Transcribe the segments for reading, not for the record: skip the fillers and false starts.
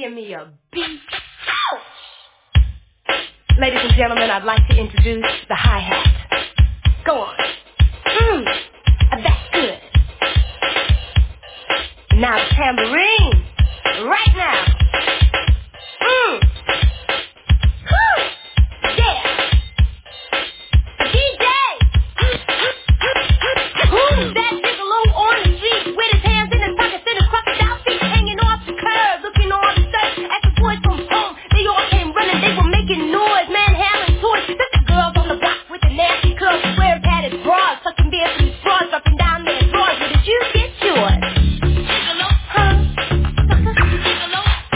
give me a beat. Ouch! Ladies and gentlemen, I'd like to introduce the hi-hat. Go on. That's good. Now the tambourine. Right now. Yeah. DJ! Who's that gigolo on the street with his hands in his pockets and his crocodile feet hanging off the curb, looking all upset at the boys from home? They all came running, they were making noise, manhandling toys. Took the girls on the block with the nasty curls, wearing padded bras, sucking beer from the straws, dropping down their drawers. Where did you get yours? Gigolo, huh? Sucker, gigolo,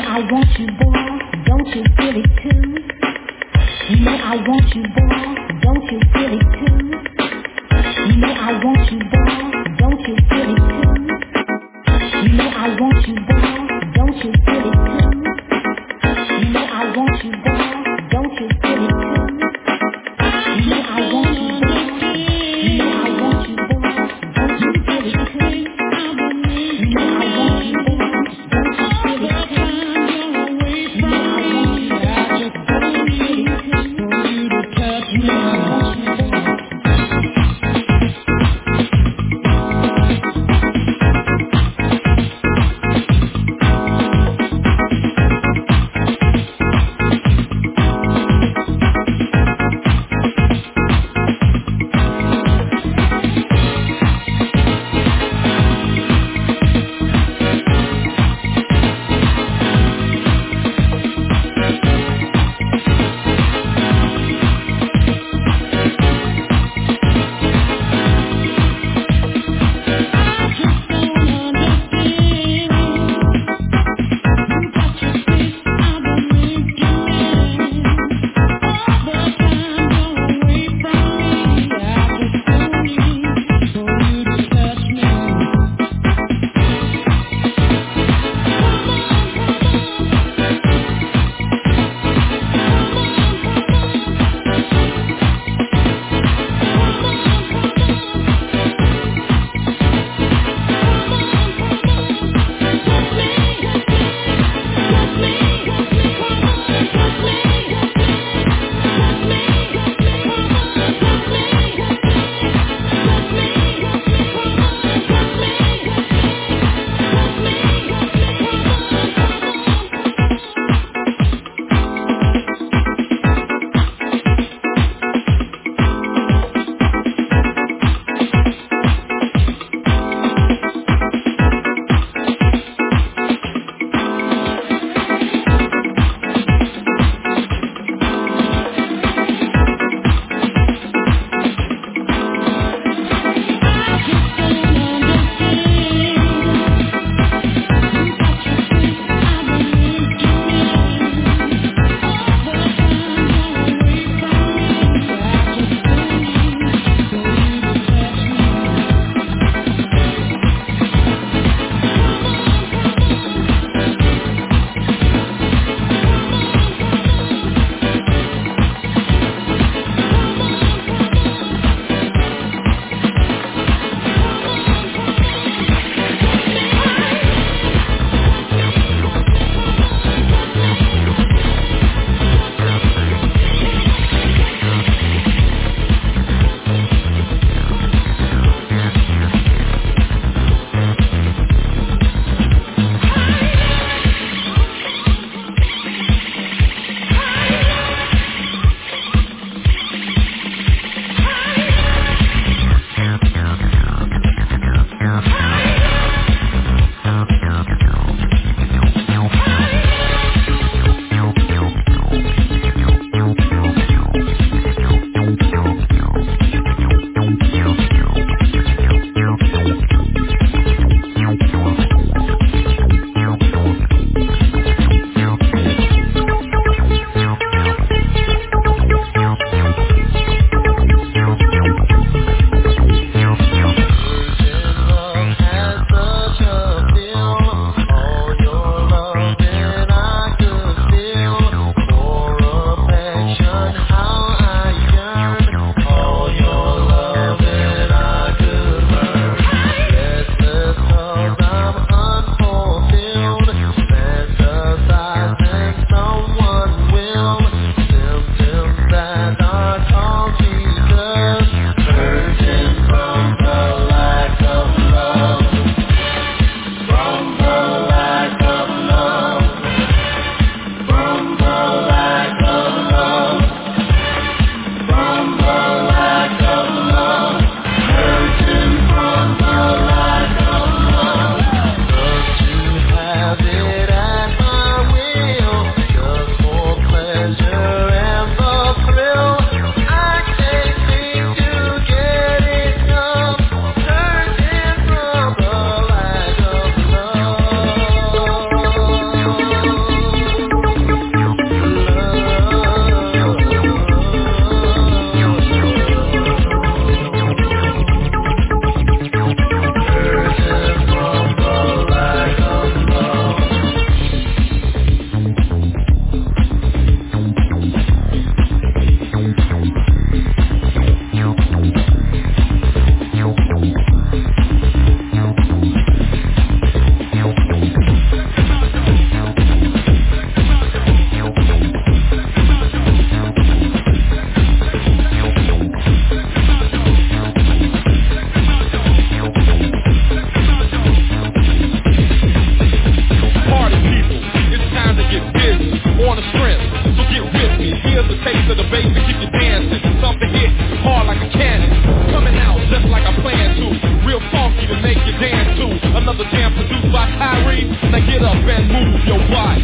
I want you, boy. Don't you feel it too? You know I want you, boy. Don't you feel it too? You know I want you, boy. Don't you feel it too? You know I want you, boy. Don't you feel it too? You know I want you, boy. Don't you feel it too? You know I want you, boy. You know I want you, boy. Don't you feel it too? You know I want you, boy. Don't you feel it too? You know I want you, boy. Don't you feel it too? You know I want you, boy. Now get up and move your body.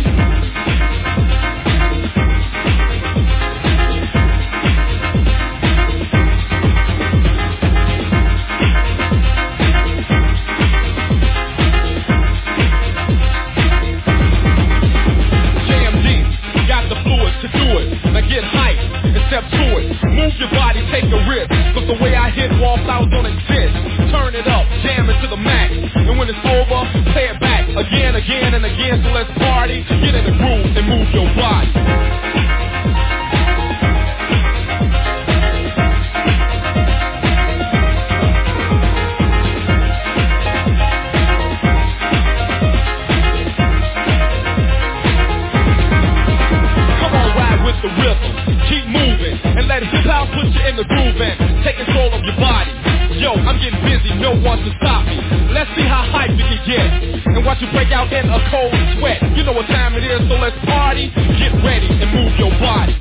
To do it, now get hype and step to it. Move your body, take a risk. Cause the way I hit wallflowers don't exist. Turn it up, jam it to the max. And when it's over, play it back again, again, and again. So let's party, get in the groove and move your body. The rhythm, keep moving, and let hip-hop put you in the groove and take control of your body. Yo, I'm getting busy, no one to stop me. Let's see how hype you can get, and watch you break out in a cold sweat. You know what time it is, so let's party, get ready, and move your body.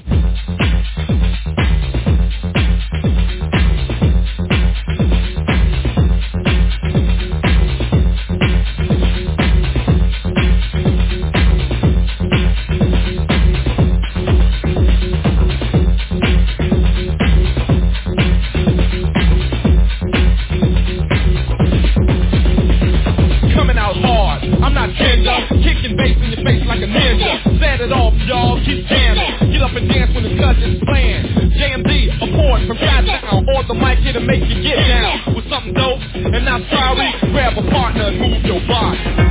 Kicking bass in your face like a ninja. Set it off, y'all, keep jamming. Get up and dance when the cousin's playing. JMD, a board from Chi-Town. On the mic here to make you get down with something dope. And I'm sorry, grab a partner and move your body.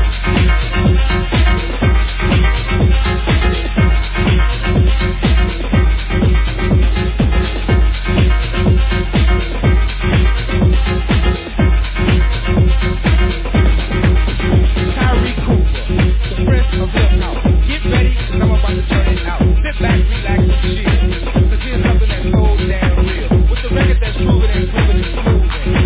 Cause here's something that's cold down real. With the record that's proven and proven is proven.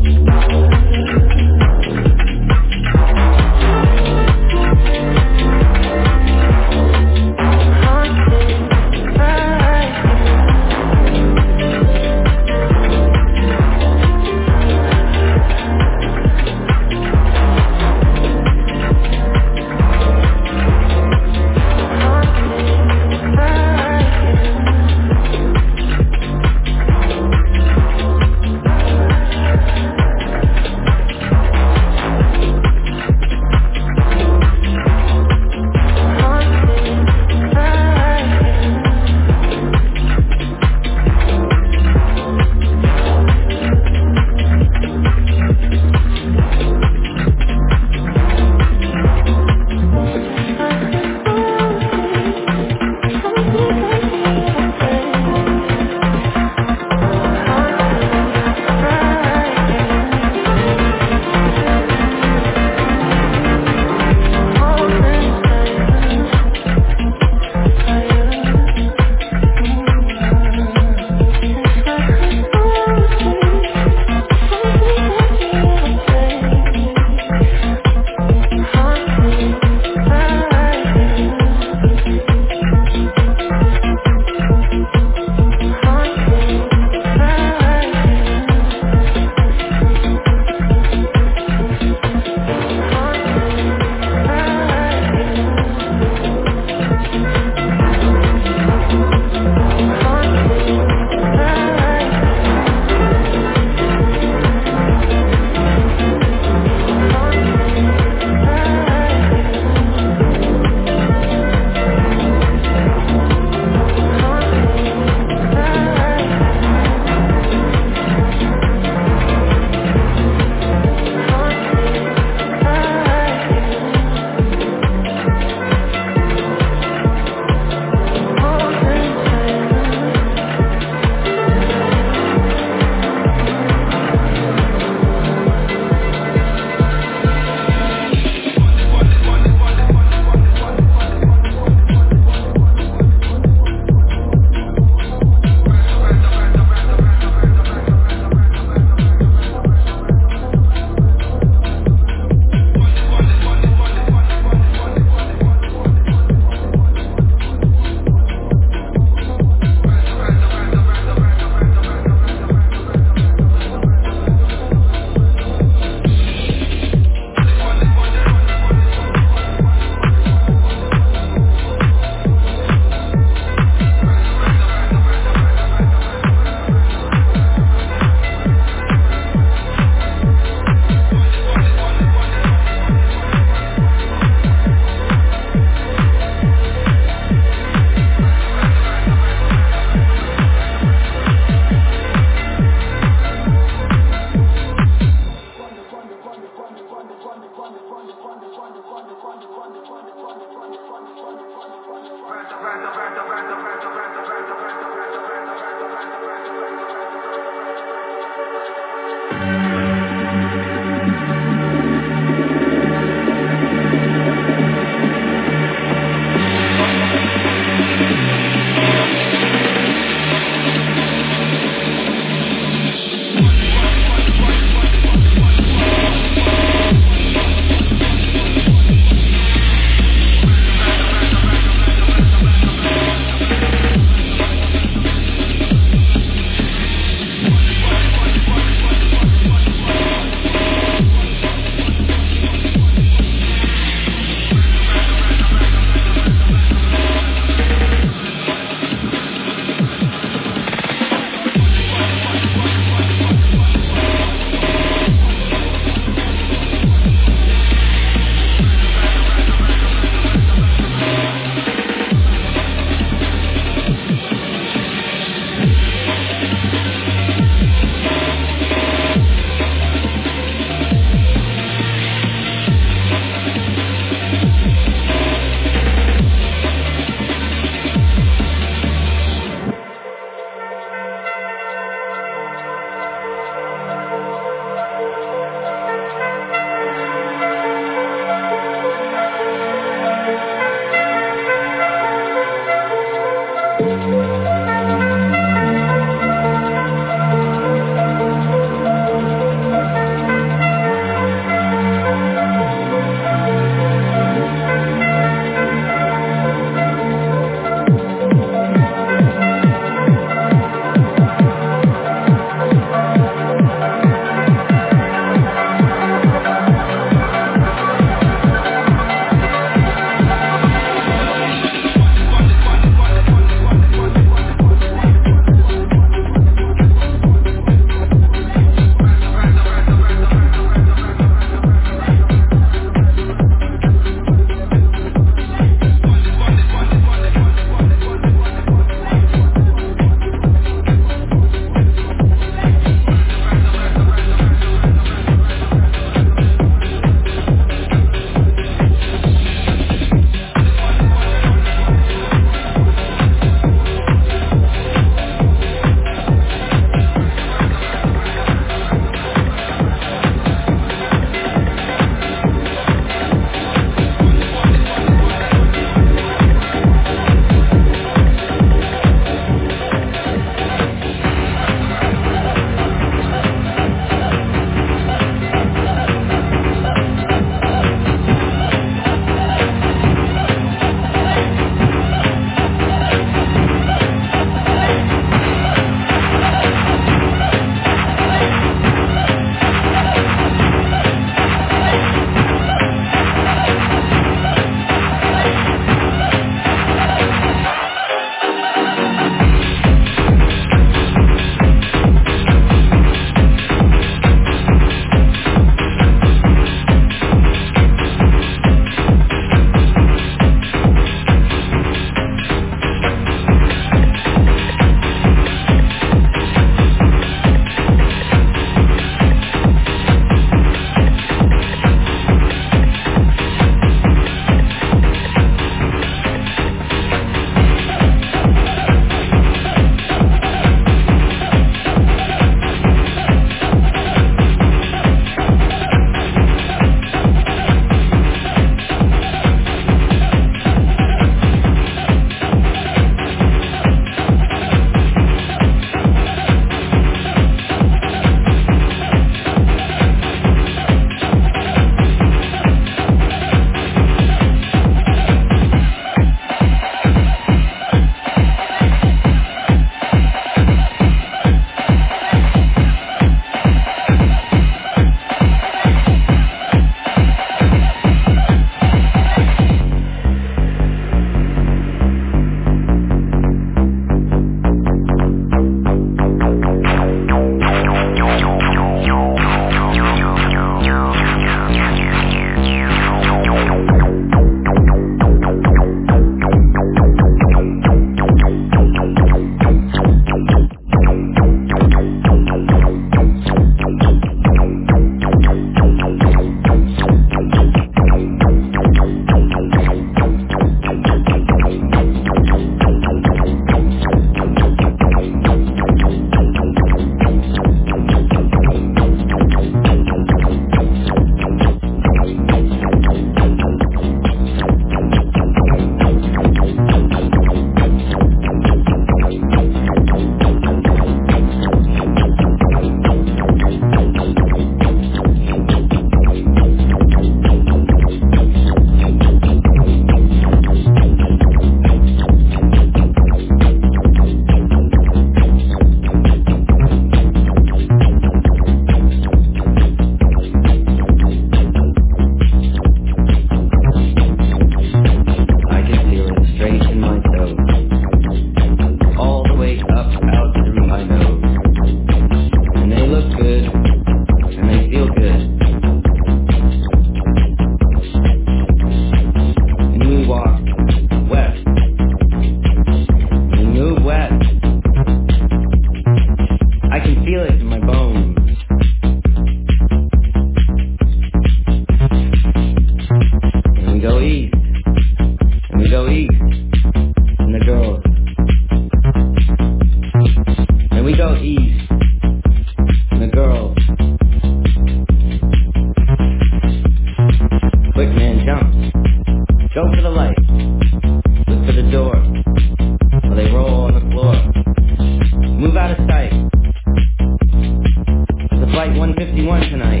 man tonight.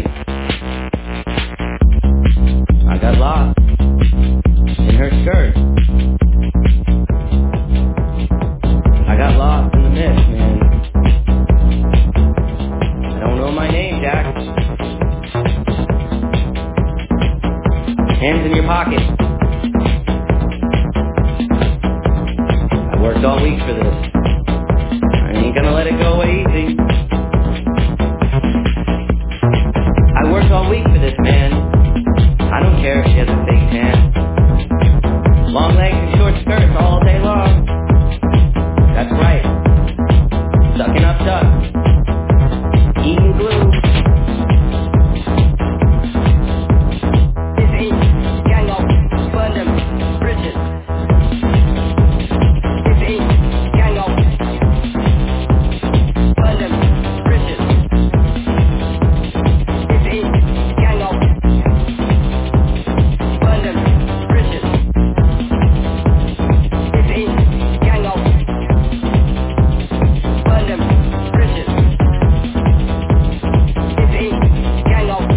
I got lost in her skirt. I got lost in the mist, man. I don't know my name, Jack. Hands in your pocket. I worked all week for this. I ain't gonna let it go away easy. I worked all week for this, man. I don't care if she has a fake tan. Long legs and short skirts all day long. That's right. Sucking up duck. Eating glue. This ain't gang up. Burn them bridges. This ain't gang up. Burn them bridges. This ain't gang up. Burn them bridges. This ain't gang up. Burn them bridges. This ain't gang up.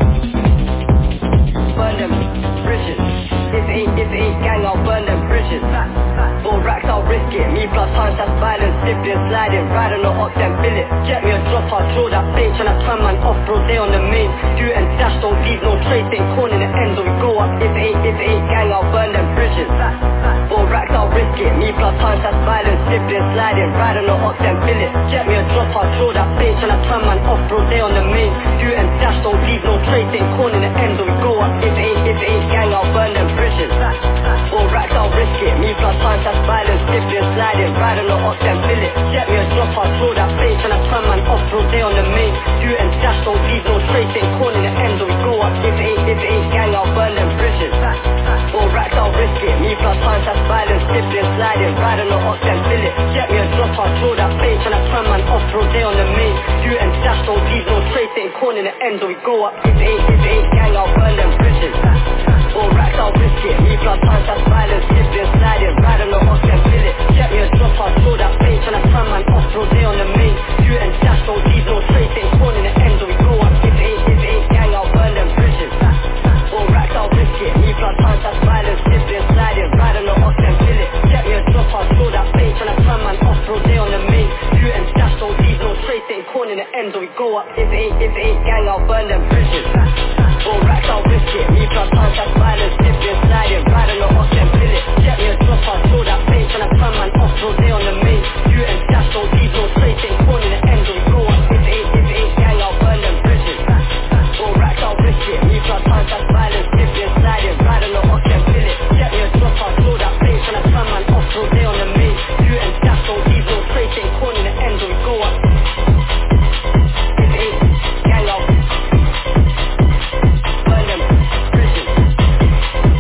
Burn them bridges. This ain't gang, I'll burn them bridges. 4 racks, I'll risk it. Me plus punch, that's violence. Sibling sliding, riding no up, then bill it. Get me a drop, I'll throw that bait. Tryna turn man off, bro, they on the main. Do and dash, don't leave no trace. Ain't corn in the end, so we go up. If it ain't gang, I'll burn them bridges. 4 racks, I'll risk it. Me plus punch, that's violence. Sibling sliding, riding no up, then bill it. Get me a drop, I'll throw that bait. Tryna turn man off, bro, they on the main. Do and dash, don't leave no trace. Ain't corn in the end, so we go up. If it ain't gang, I'll burn them bridges. 4 racks, I'll risk it. Me plus punch, that's violence. Sibling sliding, riding no up, then bill it. Get me a drop, I'll throw that bait. Tryna turn man off, bro, they on the main. Do and dash, don't leave no trace. Ain't corn in the end, so we go up. If it ain't gang, I'll burn them bridges. 4 racks, I'll risk it. Me plus punch, that's violence. Sibling sliding, riding no up, then bill it. Get me a drop, I'll throw that bait. Tryna turn man off, bro, they on the main. Do and dash, don't leave no trace. Ain't corn in the end, so we go up. If it ain't gang, I'll burn them bridges. 4 racks, I'll risk it. Me plus punch, that's violence. Sibling sliding, riding no up, then bill it. Get me a drop, I'll throw that bait. Tryna turn man off, bro, they on the main. Do and dash, don't leave no trace. Ain't corn in the end, so we go up. If it ain't gang, I'll burn them bridges. 4 racks, I'll risk it. Me plus punch, that's violence. Sibling sliding, riding no up, then bill it. Get me a drop, I'll throw that bait. Tryna turn man off, bro, they on the main. Do and dash, don't leave no trace. Ain't corn in the end, so we go up. If it ain't gang, I'll burn them bridges. 4 racks, I'll risk it. Me plus punch, that's violence. Sibling sliding, riding no up, then bill it. Get me a drop, I'll throw that bait. Tryna turn man off, bro, they on the main. Do and dash, don't leave no trace. Ain't corn in the end, so we go up. If it ain't gang, I'll burn them bridges. 4 racks, I'll risk it. Me plus punch, that's violence. Sibling sliding, riding no up, then bill it. Get me a drop, I'll throw that bait. Tryna turn man off, bro, they on the main. Do and dash, don't leave no trace. Ain't corn in the end, so we go up. If it ain't gang, I'll burn them bridges.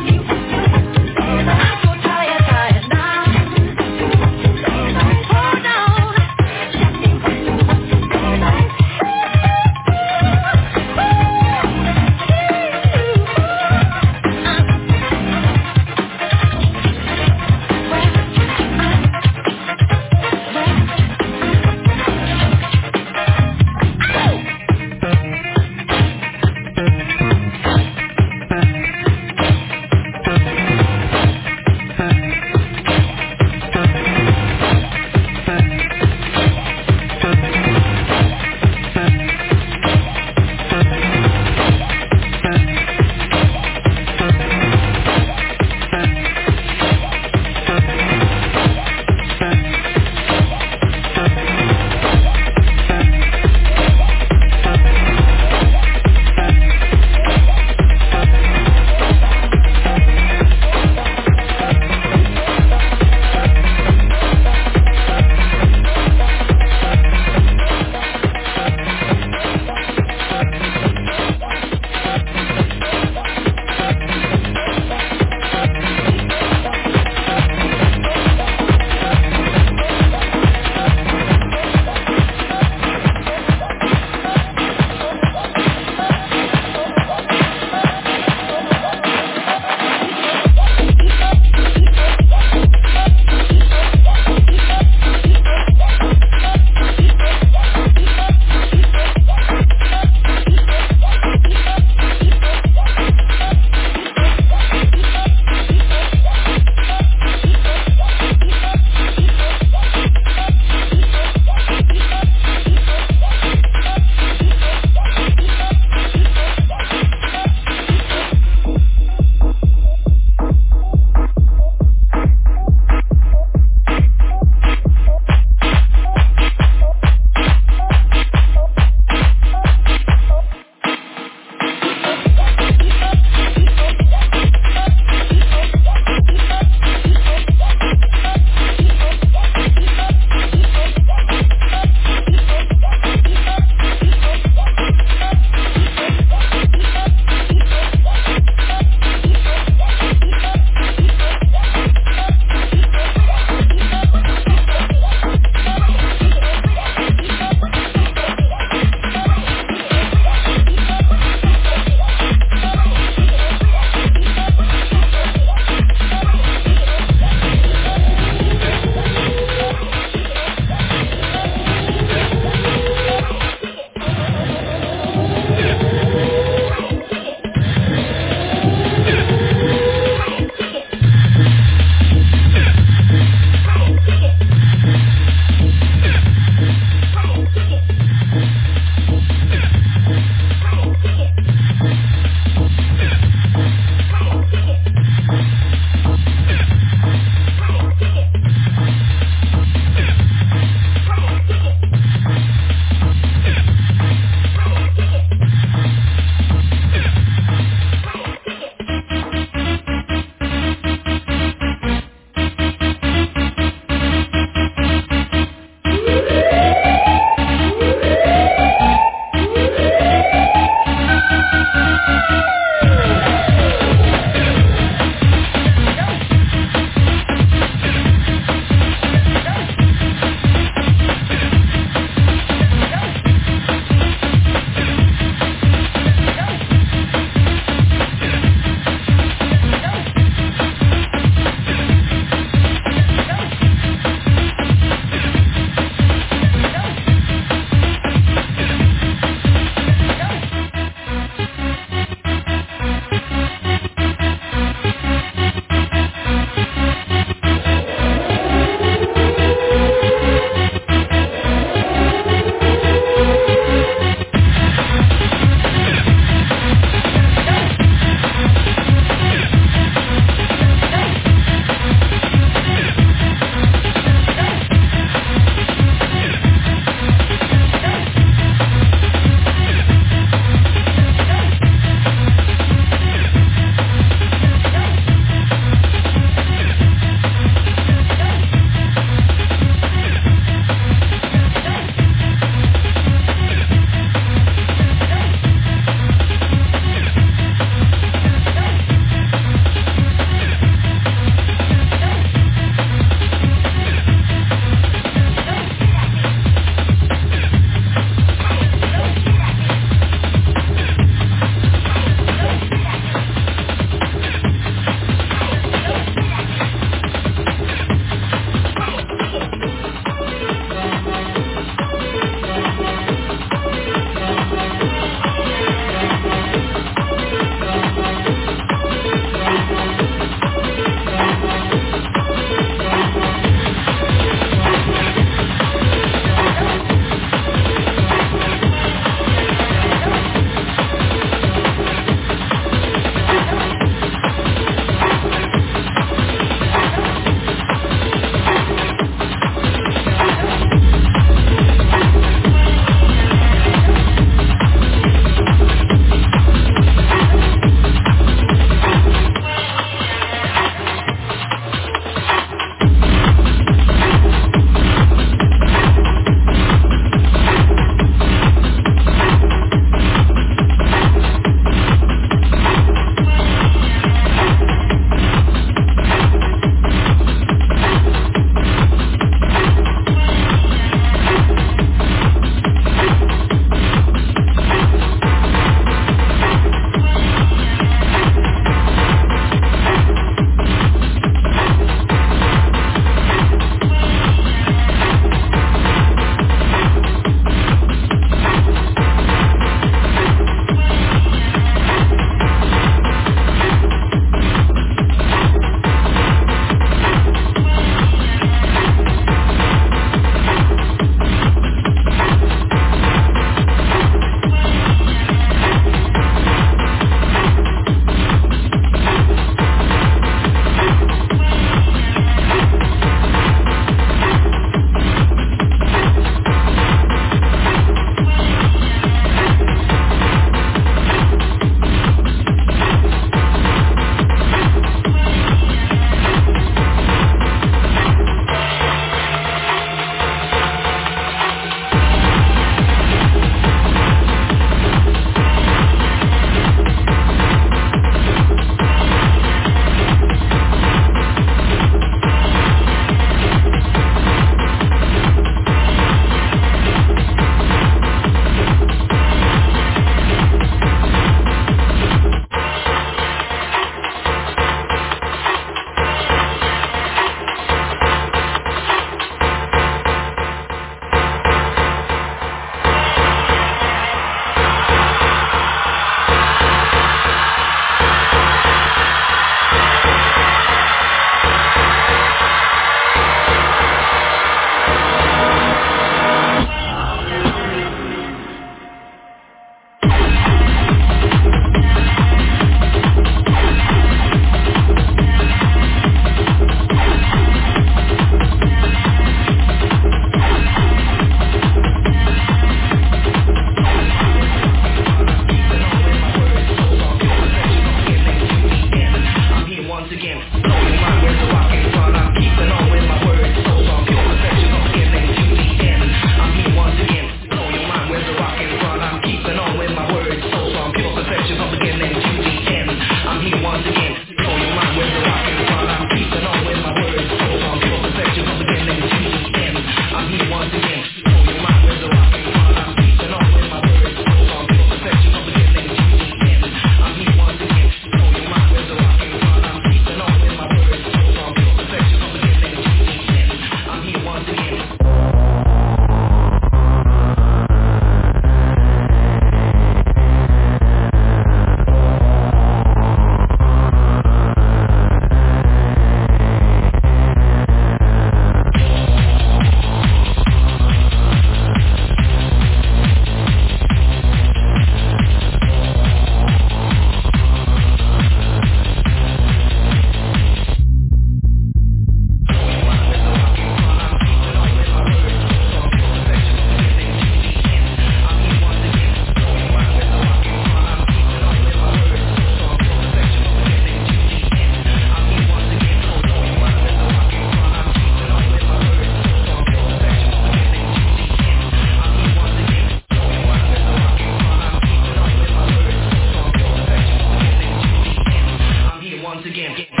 again.